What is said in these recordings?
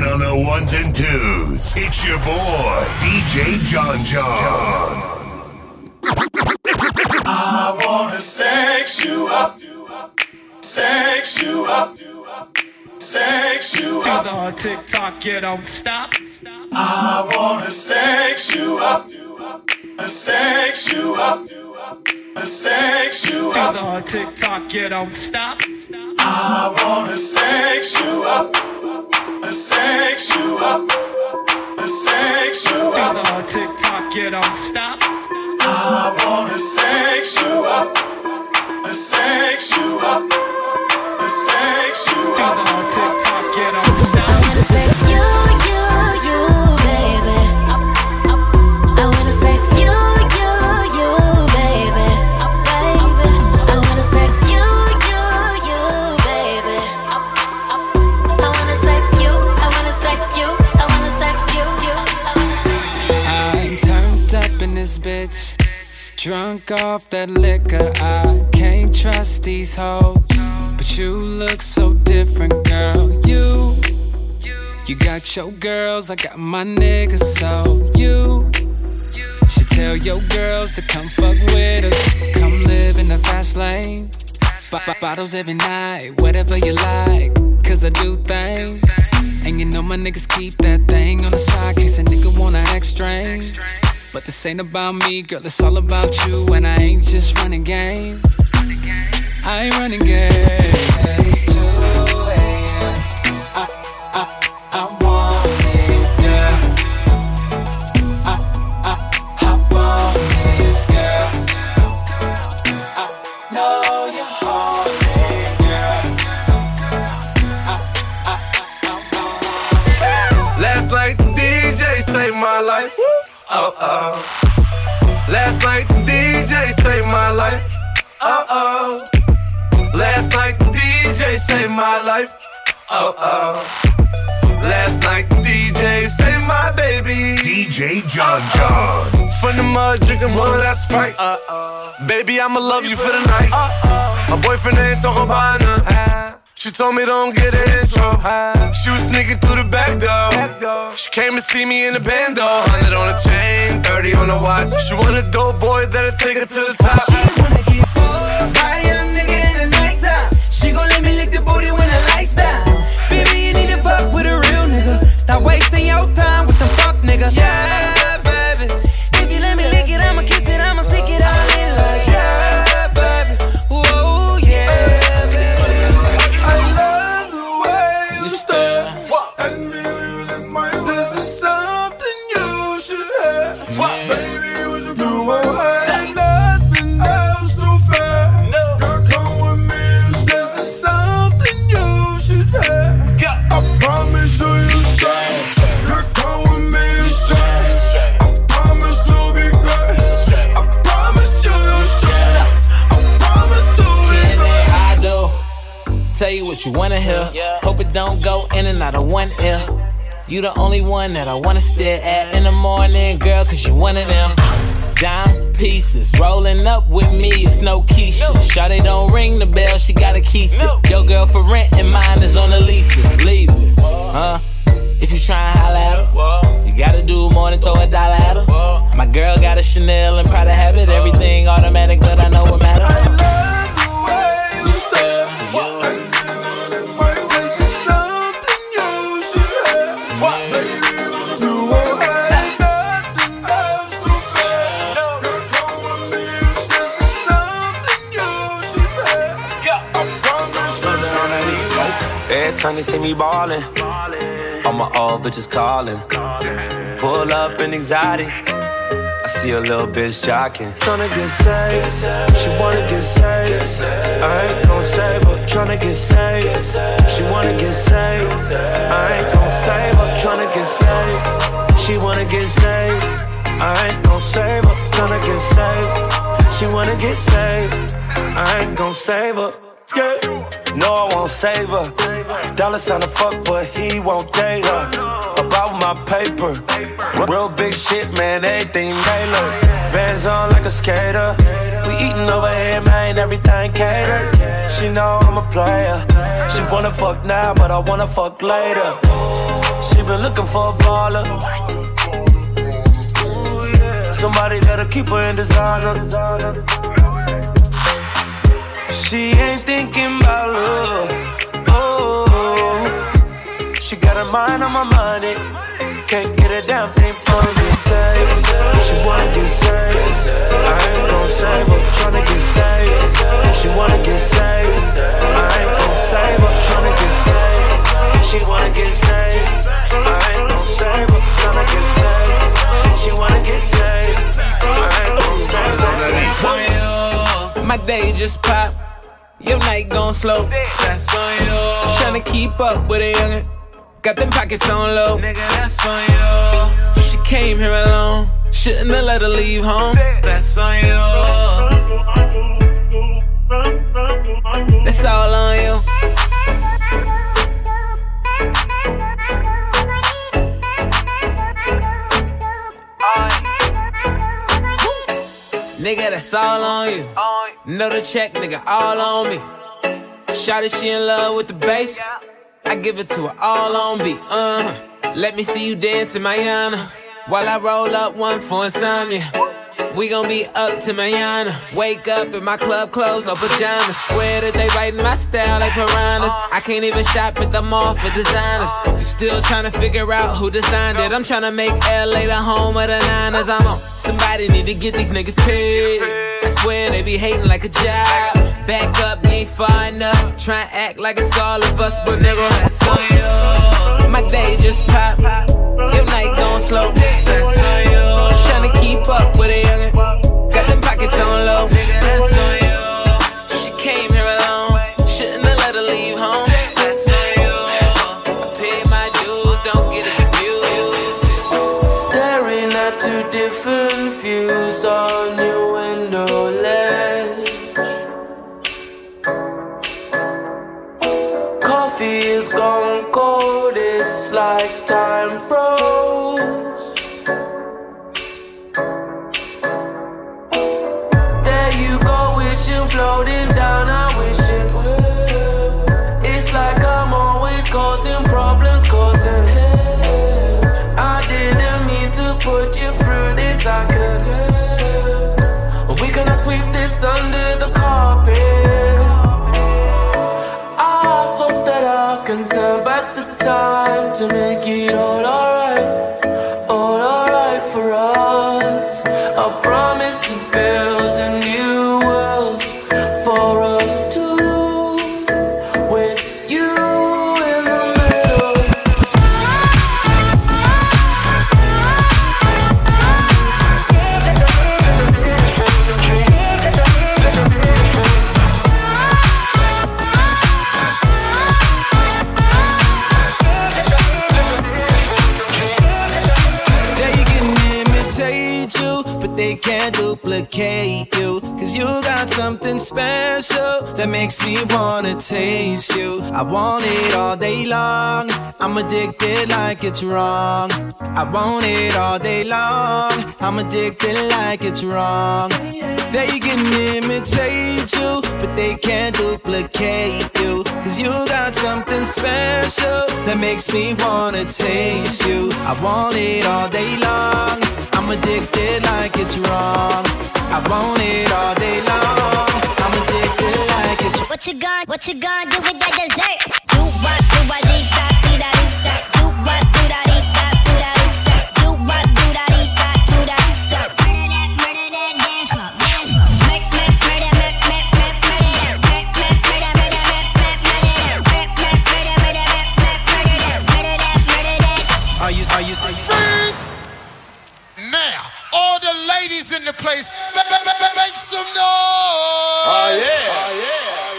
on the ones and twos. It's your boy, DJ John John. I wanna sex you up, sex you up, sex you up. Do the TikTok, you don't stop. I wanna sex you up, sex you up, sex you up. Do the TikTok, you don't stop. I wanna sex you up, sex you up, sex you up. Do the TikTok, you don't stop. I wanna sex you up, sex you up, sex you up. Do the TikTok, you don't stop. I wanna sex you, baby. I wanna sex you, baby. I wanna sex you, baby. I wanna sex you, I wanna sex you, I wanna sex you, I'm turned up in this bitch, drunk off that liquor. I can't trust these hoes, but you look so different, girl. You got your girls, I got my niggas, so you should tell your girls to come fuck with us. Come live in the fast lane. Bottles every night, whatever you like, cause I do things. And you know my niggas keep that thing on the side, case a nigga wanna act strange. But this ain't about me, girl, it's all about you. And I ain't just running game, I ain't running game. It's 2 a.m. I want it, girl. Hop on this, girl. I know you're horny, girl. Last night the DJ saved my life. Last night the DJ saved my life. Last night the DJ saved my life. Last night the DJ saved my baby. DJ John John. From the mud, drinking mud, that's Sprite. Baby, I'ma love you for the night. My boyfriend ain't talking about nothing. She told me don't get an intro. She was sneaking through the back door. She came to see me in the bando. 100 on the chain, 30 on the watch. She want a dope boy that'll take her to the top. She wanna get fucked by a young nigga in the nighttime. She gon' let me lick the booty when the lights down. Baby, you need to fuck with a real nigga. Stop wasting your time with them fuck niggas. Yeah, baby. If you let me lick it, I'ma kiss it, I'ma stick it all in like yeah, baby. Whoa, yeah, baby. I love the way you stare at me with my. This is something you should have. Baby, what you do? Ain't nothing else to fair. Girl, come with me. This is something you should have. I promise you, you straight. Girl, come with me, you straight. I promise to be great. I promise you, you straight. I promise to be great. I do. Tell you what you wanna hear. Hope it don't go in and out of one ear. You the only one that I wanna stare at in the morning, girl, cause you one of them. Dime pieces, rolling up with me, it's no Keisha. Shawty don't ring the bell, she got a key. Your girl for rent and mine is on the leases. Leave it, if you tryna holla at her, you gotta do more than throw a dollar at her. My girl got a Chanel and Prada habit, everything automatic, but I know what matters. I love the way you stare. This is something you should have. Baby, what you want? Ain't nothing else to fair. Girl, come with me. This is something you should have. I promise you. Every time they see me ballin', all my old bitches callin'. Pull up in anxiety, I see a little bitch jockin'. Tryna get saved, she wanna get saved. I ain't gon' save her. Tryna get saved, she wanna get saved. I ain't gon' save her. Tryna get saved, she wanna get saved. I ain't gon' save her. Tryna get saved, she wanna get saved. I ain't gon' save her. Yeah, no, I won't save her. Dollar sign to fuck, but he won't date her. About my paper, real big shit, man, everything tailored. Vans on like a skater. We eatin' over here, man, everything catered. She know I'm a player. She wanna fuck now, but I wanna fuck later. She been looking for a baller. Somebody that'll keep her in designer. She ain't thinking about love. Oh, she got her mind on my money. Can't get a damn thing from me. Get saved. She wanna get saved. I ain't gon' save her. Tryna get saved. She wanna get saved. I ain't gon' save her. Tryna get saved. She wanna get saved. I ain't gon' save her. Tryna get saved. She wanna get saved. I ain't gon' save her. My day just popped. Your night gon' slow. That's on you. Tryna keep up with a youngin'. Got them pockets on low. Nigga, that's on you. She came here alone. Shouldn't have let her leave home. That's on you. That's all on you. Nigga, that's all on you. Know the check, nigga, all on me. Shawty, she in love with the bass. I give it to her all on beat. Let me see you dance in Mayana while I roll up one for insomnia. We gon' be up to Mayana. Wake up in my club clothes, no pajamas. Swear that they writing my style like piranhas. I can't even shop at the mall for designers. You still tryna figure out who designed it. I'm tryna make LA the home of the Niners. I'm on. Somebody need to get these niggas paid. I swear they be hating like a job. Back up, you ain't far enough. Try and act like it's all of us, but nigga, that's on you. My day just popped. Your night gon' slow. That's on you. Tryna keep up with a youngin'. Got them pockets on low. Nigga, that's on you. She came here alone. Shouldn't have let her leave home. That's on you. I paid my dues, don't get it confused. Staring at two different views on your window ledge. Coffee is gone cold, it's like time froze. There you go, wishing, floating down, I wish it would. It's like I'm always causing problems, causing hell. I didn't mean to put you through this, I could tell. We gonna sweep this under the carpet. I can turn back the time to make it all alright for us. I promise to build a new world for us two, with you in the middle. They can't duplicate you, cause you got something special that makes me wanna taste you. I want it all day long, I'm addicted like it's wrong. I want it all day long, I'm addicted like it's wrong. They can imitate you, but they can't duplicate you, cause you got something special that makes me wanna taste you. I want it all day long, I'm addicted like it's wrong. I want it all day long, I'm addicted like it's wrong. What you gonna do with that dessert? Do what, do what, do that, do that, do that. Do what, do that, do that, do that, do that. Do what, do that, do that, do that, do that. Murder that, dance floor, dance floor. Murder, murder, murder, murder, murder, murder, murder, murder, murder. Are you freeze? Now, all the ladies in the place, make some noise. Oh yeah. Oh yeah.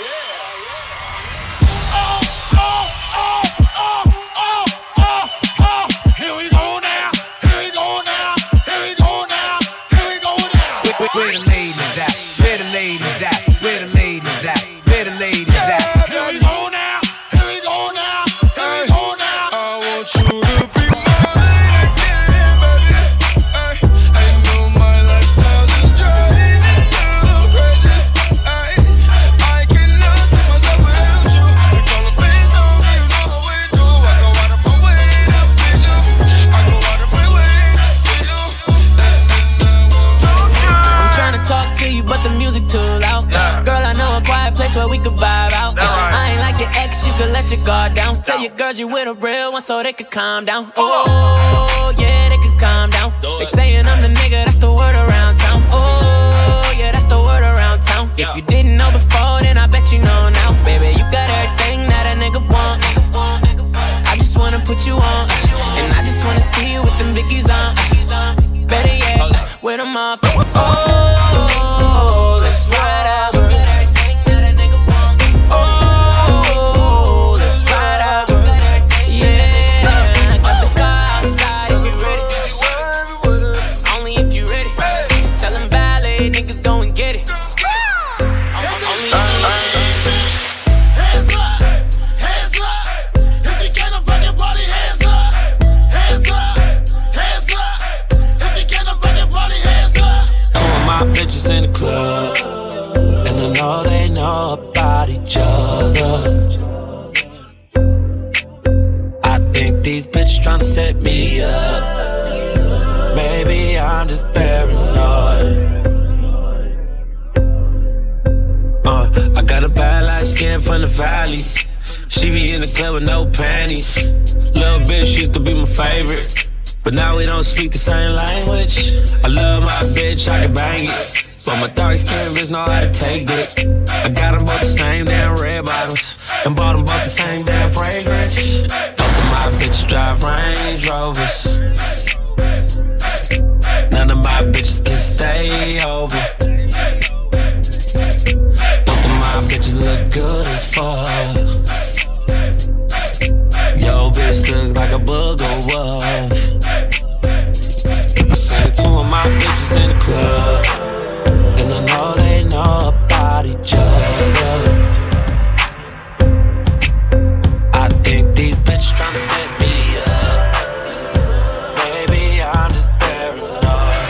Here we go now. Here we go now. Here we go now. Here we go now. Where the ladies at? Where the ladies at? Where the ladies at? Where the ladies at? Here we go now. Here we go now. Here we go now. I want you to be mine again, baby. I know my lifestyle is dry. your girls you with a real one so they could calm down. Oh, yeah, they could calm down. They saying I'm the nigga, that's the word around town. Oh, yeah, that's the word around town. If you didn't know before, then I bet you know now. Baby, you got everything that a nigga want. I just wanna put you on, and I just wanna see you with them Vickies on. Better yet, with them off. Oh, let's ride out. Oh, let's ride out. Yeah, got the car outside if you ready. Only if you ready. Tell them valet niggas go and get it. Bitches in the club, and I know they know about each other. I think these bitches tryna set me up. Maybe I'm just paranoid. I got a bad light skin from the valley. She be in the club with no panties. Little bitch used to be my favorite, but now we don't speak the same language. I love my bitch, I can bang it, but my dark skin bitch know how to take it. I got them both the same damn red bottoms, and bought them both the same damn fragrance. Both of my bitches drive Range Rovers. None of my bitches can stay over. Both of my bitches look good as fuck. Yo, bitch look like a booger wolf. I seen two of my bitches in the club, and I know they know about each other. I think these bitches tryna set me up. Maybe I'm just paranoid.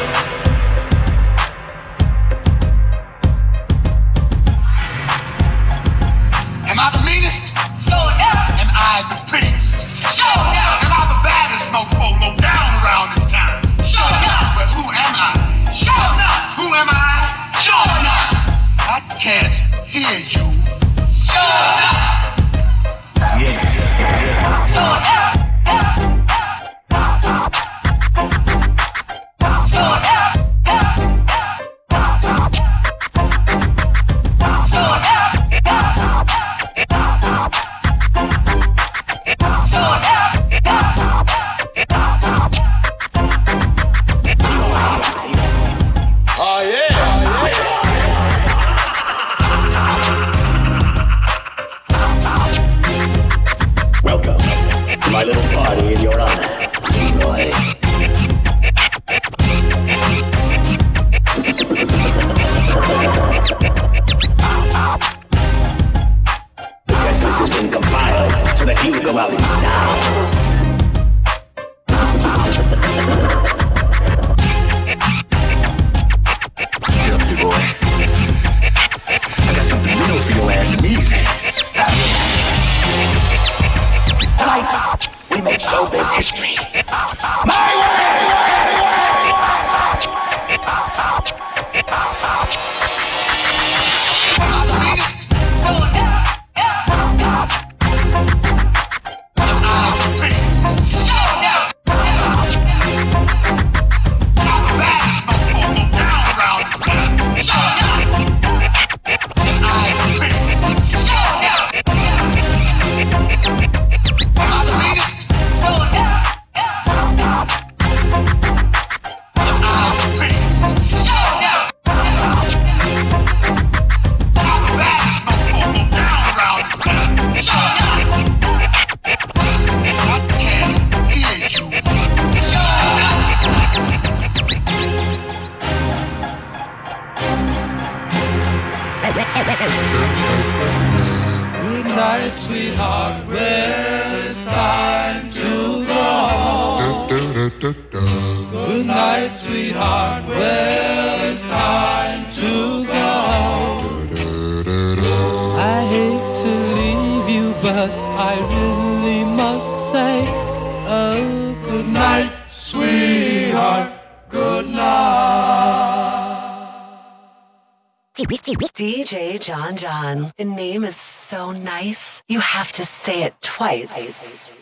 Am I the meanest? Sure enough. Am I the prettiest? Sure enough. Am I the baddest mofo low down around this town? Sure enough. But who am I? Sure enough. Who am I? Sure enough. I can't hear you. Sure enough. Yeah. Sure enough. My little party in your honor, Leroy. The guest list has been compiled so that you go out in style. Get up, you boy. I got something real for your ass in these hands. Tonight, we make showbiz history. My way! Good night, sweetheart. Well, it's time to go home. Good night, sweetheart. Well, it's time to go home. I hate to leave you, but I really must say, oh, good night, sweetheart. Good night. DJ John John. The name is so nice, you have to say it twice.